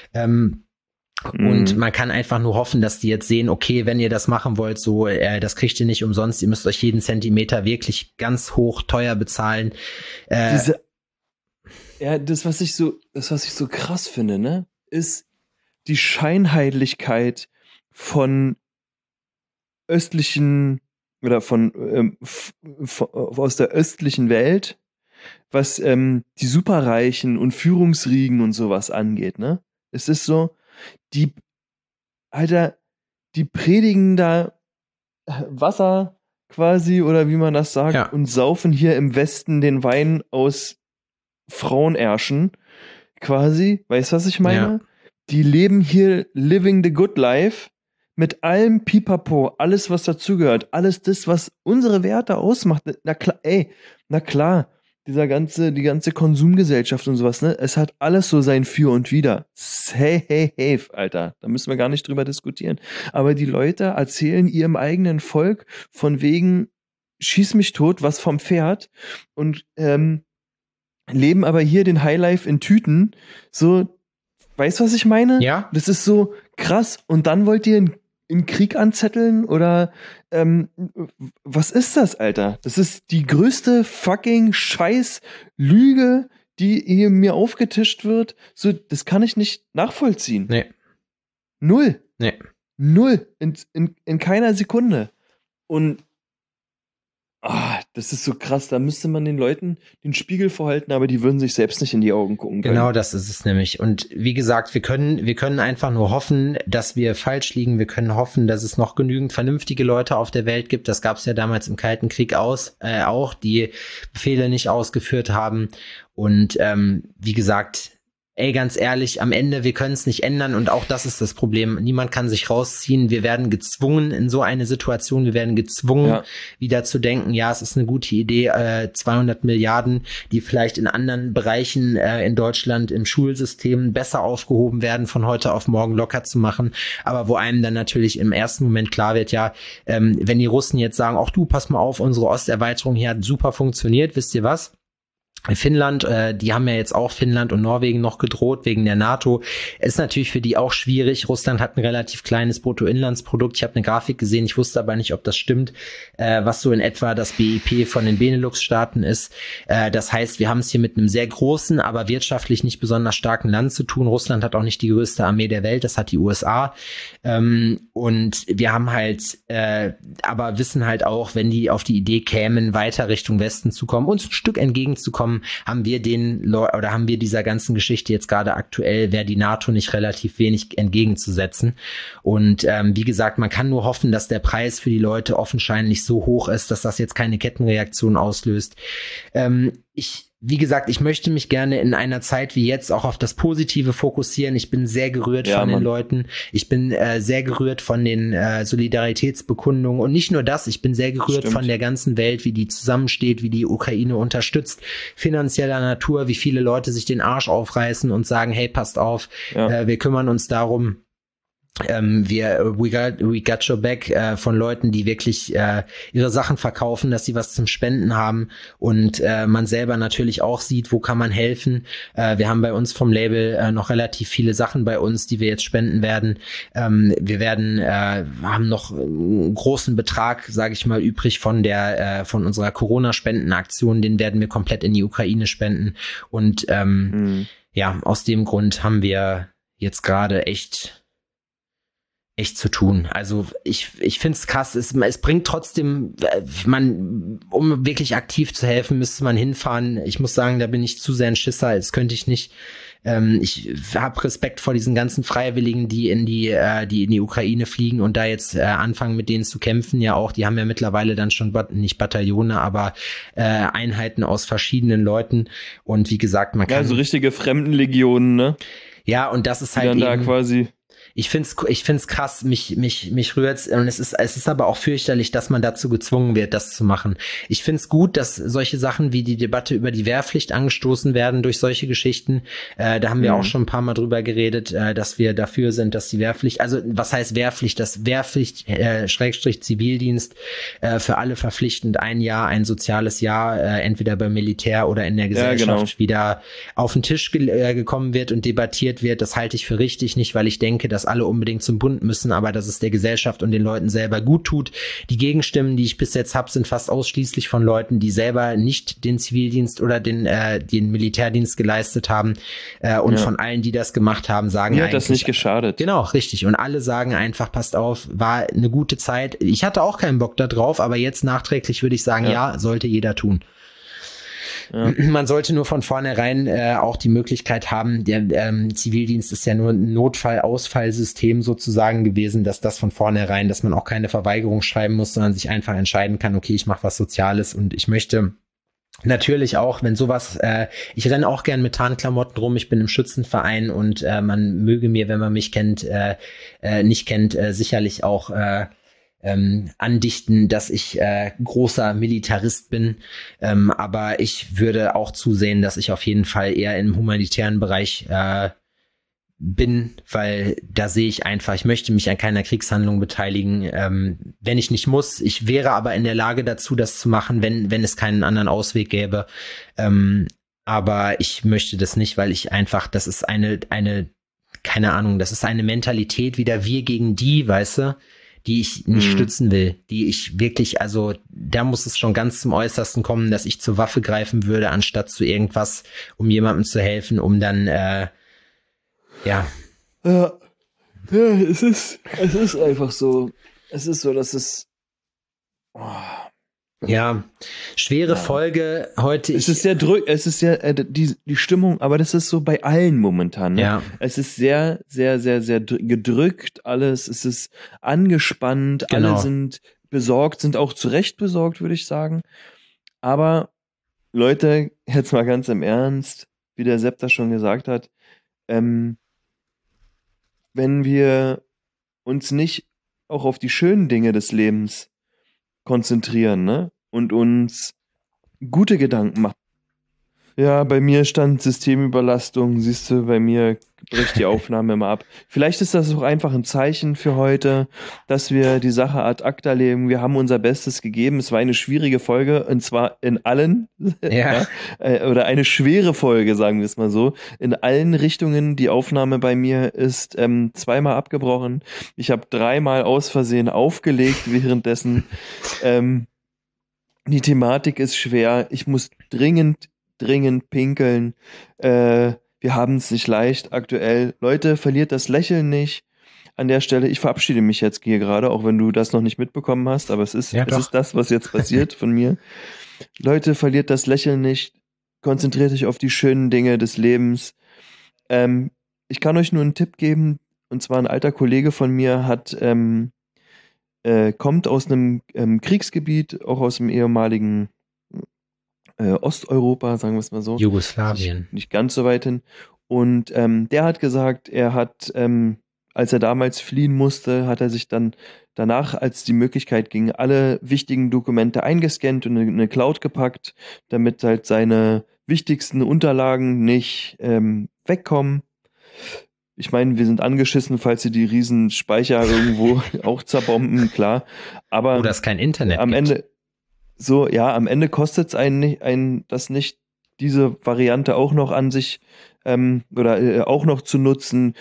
Und man kann einfach nur hoffen, dass die jetzt sehen, okay, wenn ihr das machen wollt, so, das kriegt ihr nicht umsonst, ihr müsst euch jeden Zentimeter wirklich ganz hoch teuer bezahlen. Das, was ich so krass finde, ne, ist die Scheinheiligkeit von östlichen oder aus der östlichen Welt, was die Superreichen und Führungsriegen und sowas angeht, ne? Es ist so, die predigen da Wasser quasi, oder wie man das sagt, und saufen hier im Westen den Wein aus Frauenärschen quasi. Weißt du, was ich meine? Ja. Die leben hier living the good life mit allem Pipapo, alles, was dazugehört, alles das, was unsere Werte ausmacht. Na klar, die ganze Konsumgesellschaft und sowas, ne? Es hat alles so sein Für und Wider. Hey, Alter. Da müssen wir gar nicht drüber diskutieren. Aber die Leute erzählen ihrem eigenen Volk von wegen schieß mich tot, was vom Pferd, und leben aber hier den Highlife in Tüten. So, weißt du, was ich meine? Ja. Das ist so krass. Und dann wollt ihr in Krieg anzetteln oder was ist das, Alter? Das ist die größte fucking Scheiß-Lüge, die hier mir aufgetischt wird. So, das kann ich nicht nachvollziehen. Nee. Null. Nee. Null. In keiner Sekunde. Und das ist so krass, da müsste man den Leuten den Spiegel vorhalten, aber die würden sich selbst nicht in die Augen gucken können. Genau, das ist es nämlich. Und wie gesagt, wir können einfach nur hoffen, dass wir falsch liegen. Wir können hoffen, dass es noch genügend vernünftige Leute auf der Welt gibt. Das gab es ja damals im Kalten Krieg auch, die Befehle nicht ausgeführt haben. Und wie gesagt, ganz ehrlich, am Ende, wir können es nicht ändern und auch das ist das Problem. Niemand kann sich rausziehen. Wir werden gezwungen in so eine Situation, wieder zu denken, ja, es ist eine gute Idee, 200 Milliarden, die vielleicht in anderen Bereichen in Deutschland im Schulsystem besser aufgehoben werden, von heute auf morgen locker zu machen. Aber wo einem dann natürlich im ersten Moment klar wird, ja, wenn die Russen jetzt sagen, ach du, pass mal auf, unsere Osterweiterung hier hat super funktioniert, wisst ihr was? Finnland, die haben ja jetzt auch Finnland und Norwegen noch gedroht wegen der NATO. Ist natürlich für die auch schwierig. Russland hat ein relativ kleines Bruttoinlandsprodukt. Ich habe eine Grafik gesehen, ich wusste aber nicht, ob das stimmt, was so in etwa das BIP von den Benelux-Staaten ist. Das heißt, wir haben es hier mit einem sehr großen, aber wirtschaftlich nicht besonders starken Land zu tun. Russland hat auch nicht die größte Armee der Welt, das hat die USA. Und wir haben halt, aber wissen halt auch, wenn die auf die Idee kämen, weiter Richtung Westen zu kommen, uns ein Stück entgegenzukommen, haben wir dieser ganzen Geschichte jetzt gerade aktuell, wäre die NATO nicht relativ wenig entgegenzusetzen. Und wie gesagt, man kann nur hoffen, dass der Preis für die Leute offensichtlich so hoch ist, dass das jetzt keine Kettenreaktion auslöst. Ich wie gesagt, ich möchte mich gerne in einer Zeit wie jetzt auch auf das Positive fokussieren. Ich bin sehr gerührt von den Leuten. Ich bin sehr gerührt von den Solidaritätsbekundungen. Und nicht nur das, ich bin sehr gerührt von der ganzen Welt, wie die zusammensteht, wie die Ukraine unterstützt, finanzieller Natur, wie viele Leute sich den Arsch aufreißen und sagen, hey, passt auf, wir kümmern uns darum. We got your back von Leuten, die wirklich ihre Sachen verkaufen, dass sie was zum Spenden haben und man selber natürlich auch sieht, wo kann man helfen. Wir haben bei uns vom Label noch relativ viele Sachen bei uns, die wir jetzt spenden werden. Haben noch einen großen Betrag, sage ich mal, übrig von unserer Corona-Spendenaktion, den werden wir komplett in die Ukraine spenden und aus dem Grund haben wir jetzt gerade echt zu tun. Also ich finde es krass. Es bringt trotzdem, um wirklich aktiv zu helfen, müsste man hinfahren. Ich muss sagen, da bin ich zu sehr ein Schisser. Das könnte ich nicht. Ich habe Respekt vor diesen ganzen Freiwilligen, die in die Ukraine fliegen und da jetzt anfangen, mit denen zu kämpfen. Ja auch, die haben ja mittlerweile dann schon nicht Bataillone, aber Einheiten aus verschiedenen Leuten. Und wie gesagt, man kann... Ja, so richtige Fremdenlegionen, ne? Ja, und das ist halt dann da quasi... Ich find's krass, mich rührt's, und es ist aber auch fürchterlich, dass man dazu gezwungen wird, das zu machen. Ich find's gut, dass solche Sachen wie die Debatte über die Wehrpflicht angestoßen werden durch solche Geschichten. Da haben wir auch schon ein paar Mal drüber geredet, dass wir dafür sind, dass die Wehrpflicht, also was heißt Wehrpflicht? Das Wehrpflicht Schrägstrich Zivildienst für alle verpflichtend ein Jahr, ein soziales Jahr, entweder beim Militär oder in der Gesellschaft wieder auf den Tisch gekommen wird und debattiert wird. Das halte ich für richtig, nicht weil ich denke, dass alle unbedingt zum Bund müssen, aber dass es der Gesellschaft und den Leuten selber gut tut. Die Gegenstimmen, die ich bis jetzt habe, sind fast ausschließlich von Leuten, die selber nicht den Zivildienst oder den Militärdienst geleistet haben und von allen, die das gemacht haben, sagen mir hat das nicht geschadet. Genau, richtig. Und alle sagen einfach, passt auf, war eine gute Zeit. Ich hatte auch keinen Bock da drauf, aber jetzt nachträglich würde ich sagen, ja, sollte jeder tun. Ja. Man sollte nur von vornherein auch die Möglichkeit haben, der Zivildienst ist ja nur ein Notfall-Ausfallsystem sozusagen gewesen, dass das von vornherein, dass man auch keine Verweigerung schreiben muss, sondern sich einfach entscheiden kann, okay, ich mache was Soziales und ich möchte natürlich auch, wenn sowas, ich renne auch gern mit Tarnklamotten rum, ich bin im Schützenverein und man möge mir, wenn man mich nicht kennt, sicherlich auch andichten, dass ich großer Militarist bin, aber ich würde auch zusehen, dass ich auf jeden Fall eher im humanitären Bereich bin, weil da sehe ich einfach, ich möchte mich an keiner Kriegshandlung beteiligen, wenn ich nicht muss. Ich wäre aber in der Lage dazu, das zu machen, wenn es keinen anderen Ausweg gäbe. Aber ich möchte das nicht, weil ich einfach, das ist eine, keine Ahnung, das ist eine Mentalität wieder wir gegen die, weißt du, die ich nicht stützen will, die ich wirklich, also da muss es schon ganz zum Äußersten kommen, dass ich zur Waffe greifen würde, anstatt zu irgendwas, um jemandem zu helfen, um dann, Ja, es ist einfach so. Es ist so, dass es... Ja, schwere Folge heute. Es ist sehr die Stimmung, aber das ist so bei allen momentan. Ne? Ja. Es ist sehr, sehr, sehr, sehr gedrückt alles. Es ist angespannt. Genau. Alle sind besorgt, sind auch zu Recht besorgt, würde ich sagen. Aber Leute, jetzt mal ganz im Ernst, wie der Sepp das schon gesagt hat, wenn wir uns nicht auch auf die schönen Dinge des Lebens konzentrieren, ne? Und uns gute Gedanken machen. Ja, bei mir stand Systemüberlastung, siehst du, bei mir bricht die Aufnahme immer ab. Vielleicht ist das auch einfach ein Zeichen für heute, dass wir die Sache ad acta legen. Wir haben unser Bestes gegeben. Es war eine schwierige Folge, und zwar in allen, oder eine schwere Folge, sagen wir es mal so, in allen Richtungen. Die Aufnahme bei mir ist zweimal abgebrochen. Ich habe 3-mal aus Versehen aufgelegt währenddessen. Die Thematik ist schwer. Ich muss dringend pinkeln. Wir haben es nicht leicht aktuell. Leute, verliert das Lächeln nicht. An der Stelle, ich verabschiede mich jetzt hier gerade, auch wenn du das noch nicht mitbekommen hast, aber es ist das, was jetzt passiert von mir. Leute, verliert das Lächeln nicht. Konzentriert euch auf die schönen Dinge des Lebens. Ich kann euch nur einen Tipp geben, und zwar ein alter Kollege von mir kommt aus einem Kriegsgebiet, auch aus dem ehemaligen Osteuropa, sagen wir es mal so. Jugoslawien. Nicht ganz so weit hin. Und der hat gesagt, er hat, als er damals fliehen musste, hat er sich dann danach, als die Möglichkeit ging, alle wichtigen Dokumente eingescannt und in eine Cloud gepackt, damit halt seine wichtigsten Unterlagen nicht wegkommen. Ich meine, wir sind angeschissen, falls sie die riesen Speicher irgendwo auch zerbomben, klar. Aber Oder es kein Internet am gibt. Ende, so, ja, am Ende kostet es einen das nicht, diese Variante auch noch an sich oder auch noch zu nutzen.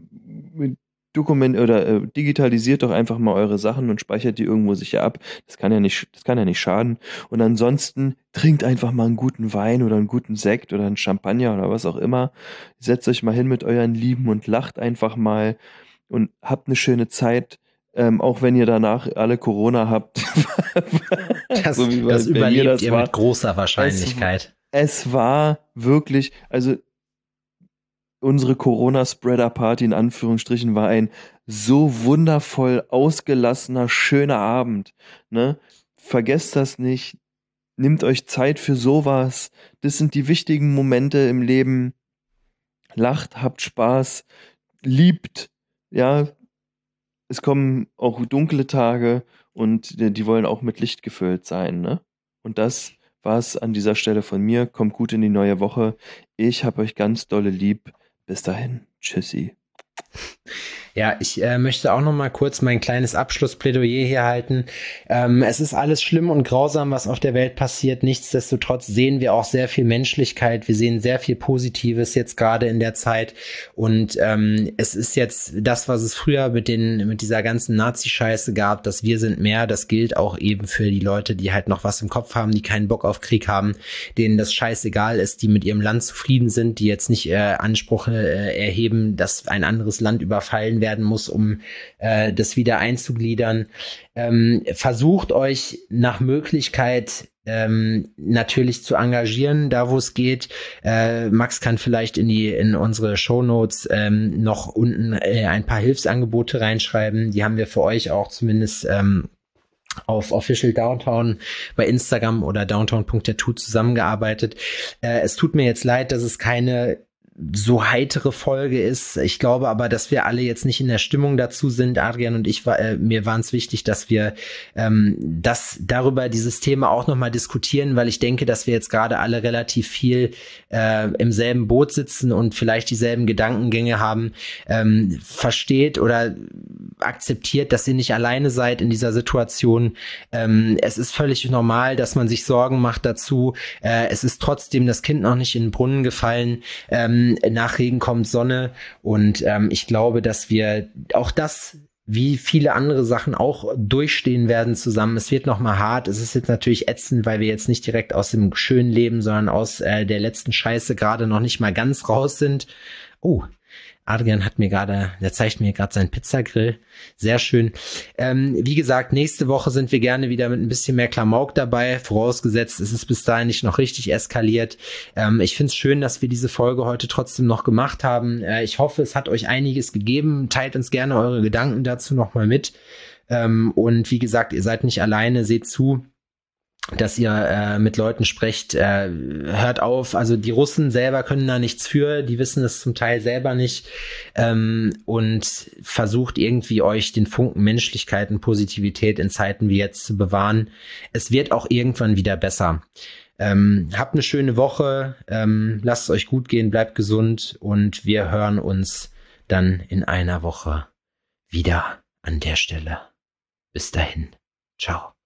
Dokument oder digitalisiert doch einfach mal eure Sachen und speichert die irgendwo sicher ab. Das kann ja nicht schaden. Und ansonsten trinkt einfach mal einen guten Wein oder einen guten Sekt oder einen Champagner oder was auch immer. Setzt euch mal hin mit euren Lieben und lacht einfach mal und habt eine schöne Zeit. Auch wenn ihr danach alle Corona habt. Das, So wie das bei mir überlebt das ihr war. mit großer Wahrscheinlichkeit. Es war wirklich, also unsere Corona-Spreader-Party in Anführungsstrichen war ein so wundervoll ausgelassener, schöner Abend. Ne? Vergesst das nicht. Nehmt euch Zeit für sowas. Das sind die wichtigen Momente im Leben. Lacht, habt Spaß, liebt. Ja, es kommen auch dunkle Tage und die wollen auch mit Licht gefüllt sein. Ne? Und das war's an dieser Stelle von mir. Kommt gut in die neue Woche. Ich hab euch ganz dolle lieb. Bis dahin. Tschüssi. Ja, ich möchte auch noch mal kurz mein kleines Abschlussplädoyer hier halten. Es ist alles schlimm und grausam, was auf der Welt passiert. Nichtsdestotrotz sehen wir auch sehr viel Menschlichkeit. Wir sehen sehr viel Positives jetzt gerade in der Zeit. Und es ist jetzt das, was es früher mit dieser ganzen Nazi-Scheiße gab, dass wir sind mehr. Das gilt auch eben für die Leute, die halt noch was im Kopf haben, die keinen Bock auf Krieg haben, denen das scheißegal ist, die mit ihrem Land zufrieden sind, die jetzt nicht Anspruch erheben, dass ein anderes Land überfallen werden muss, um das wieder einzugliedern. Versucht euch nach Möglichkeit natürlich zu engagieren, da wo es geht. Max kann vielleicht in unsere Shownotes noch unten ein paar Hilfsangebote reinschreiben. Die haben wir für euch auch zumindest auf Official Downtown bei Instagram oder downtown.tattoo zusammengearbeitet. Es tut mir jetzt leid, dass es keine so heitere Folge ist. Ich glaube aber, dass wir alle jetzt nicht in der Stimmung dazu sind. Adrian und ich, mir war es wichtig, dass wir darüber dieses Thema auch nochmal diskutieren, weil ich denke, dass wir jetzt gerade alle relativ viel im selben Boot sitzen und vielleicht dieselben Gedankengänge haben. Versteht oder akzeptiert, dass ihr nicht alleine seid in dieser Situation. Es ist völlig normal, dass man sich Sorgen macht dazu. Es ist trotzdem das Kind noch nicht in den Brunnen gefallen. Nach Regen kommt Sonne und ich glaube, dass wir auch das wie viele andere Sachen auch durchstehen werden zusammen. Es wird noch mal hart. Es ist jetzt natürlich ätzend, weil wir jetzt nicht direkt aus dem schönen Leben, sondern aus der letzten Scheiße gerade noch nicht mal ganz raus sind. Oh, Adrian der zeigt mir gerade seinen Pizzagrill. Sehr schön. Wie gesagt, nächste Woche sind wir gerne wieder mit ein bisschen mehr Klamauk dabei. Vorausgesetzt, es ist bis dahin nicht noch richtig eskaliert. Ich finde es schön, dass wir diese Folge heute trotzdem noch gemacht haben. Ich hoffe, es hat euch einiges gegeben. Teilt uns gerne eure Gedanken dazu nochmal mit. Und wie gesagt, ihr seid nicht alleine. Seht zu, dass ihr mit Leuten sprecht, hört auf, also die Russen selber können da nichts für, die wissen es zum Teil selber nicht und versucht irgendwie euch den Funken Menschlichkeit und Positivität in Zeiten wie jetzt zu bewahren. Es wird auch irgendwann wieder besser. Habt eine schöne Woche, lasst es euch gut gehen, bleibt gesund und wir hören uns dann in einer Woche wieder an der Stelle. Bis dahin. Ciao.